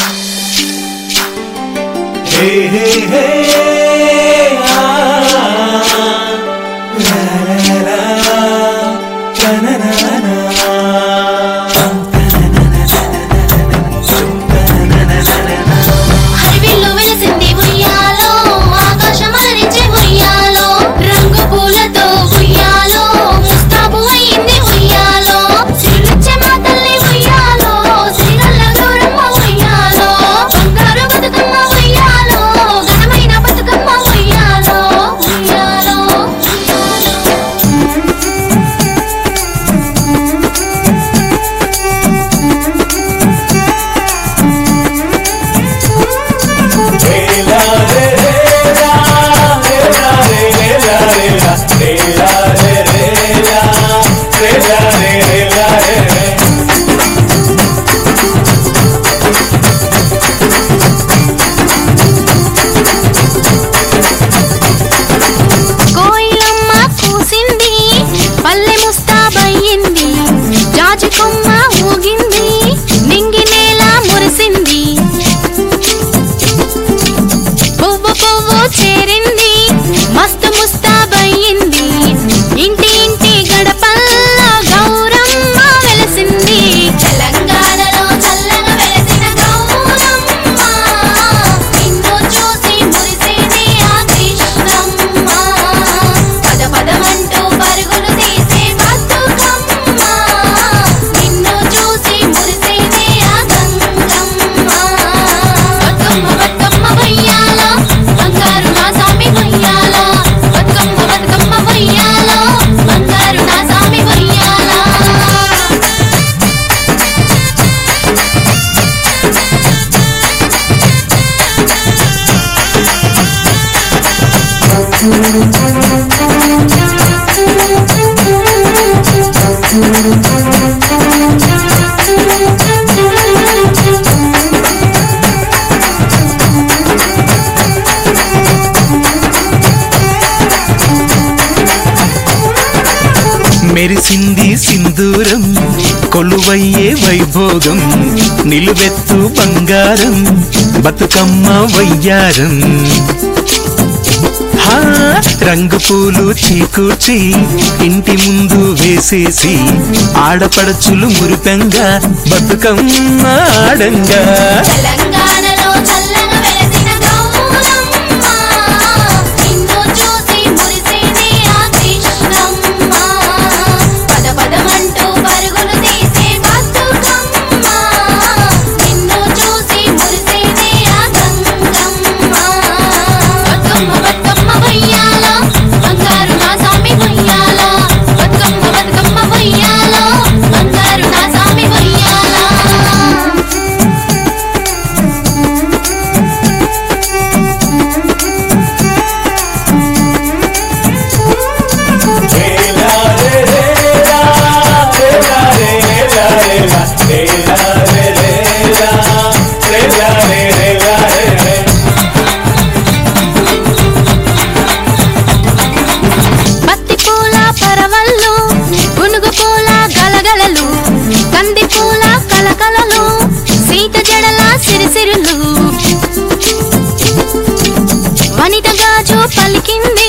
Hey, hey, hey, la la la, na na na. హరివిల్లు వెలిసింది ఉయ్యాలో, ఆకాశం అలరించే ఉయ్యాలో, రంగు పూలతో ఉయ్యాలో, ముస్తాబు అయింది ఉయ్యాలో, సిరిలిచ్చే మా తల్లి ఉయ్యాలో, సిరిగల్ల గౌరమ్మ ఉయ్యాలో, బంగారు బతుకమ్మ ఉయ్యాలో, ఘనమైన బతుకమ్మ ఉయ్యాలో, ఉయ్యాలో. కోయిలమ్మ కూసింది, పల్లె ముస్తాబయ్యింది, జాజి కొమ్మ ఊగింది, నింగి నేల మురిసింది, పువ్వు పువ్వు చేరింది, మస్తు ముస్తాబయ్యింది, ఇంటి ఇంటి గడపల్లో గౌరమ్మ వెలసింది. తెలంగాణలో చల్లగా వెలసిన గౌరమ్మ, నిన్ను చూసి మురిసేది ఆ కృష్ణమ్మ, పద పదమంటూ పరుగులు తీసే బతుకమ్మ, నిన్ను చూసి మురిసేది ఆ గంగమ్మ. బతుకమ్మ బతుకమ్మ ఉయ్యాలో, బంగారు నా సామి ఉయ్యాలో, బతుకమ్మ బతుకమ్మ ఉయ్యాలో, బంగారు నా సామి ఉయ్యాలో. మెరిసింది సింధూరం, కొలువయ్యే వైభోగం, నిలువెత్తు బంగారం, బతుకమ్మ వయ్యారం. హా, రంగు పూలు చీకూర్చి ఇంటి ముందు వేసేసి, ఆడపడచులు మురిపెంగా బతుకమ్మ ఆడంగా. తెలంగాణలో చల్లగా వెలసిన గౌరమ్మ, నిన్ను చూసి మురిసేది ఆ కృష్ణమ్మ, పద పదమంటూ పరుగులు తీసే బతుకమ్మ, నిన్ను చూసి మురిసేది ఆ గంగమ్మ. బతుకమ్మ బతుకమ్మ ఉయ్యాలో, బంగారు నా సామి ఉయ్యాలో, బతుకమ్మ బతుకమ్మ ఉయ్యాలో, బంగారు నా సామి ఉయ్యాలో. పత్తి పూల పరవళ్ళు, గునుగు పూల గలగలలు, కంది పూల కలకలలు, సీత జడల సిరిసిరులు, వనిత గాజు పలికింది,